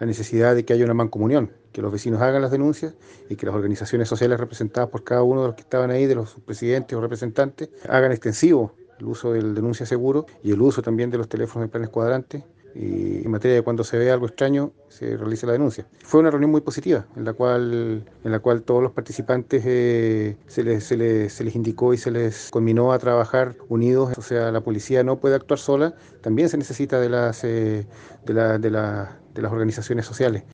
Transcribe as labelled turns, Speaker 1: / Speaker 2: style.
Speaker 1: la necesidad de que haya una mancomunión, que los vecinos hagan las denuncias y que las organizaciones sociales representadas por cada uno de los que estaban ahí, de los presidentes o representantes, hagan extensivo el uso del denuncia seguro y el uso también de los teléfonos de planes cuadrantes. Y en materia de cuando se ve algo extraño, se realice la denuncia. Fue una reunión muy positiva, en la cual todos los participantes se les indicó y se les conminó a trabajar unidos. O sea, la policía no puede actuar sola, también se necesita de las organizaciones sociales.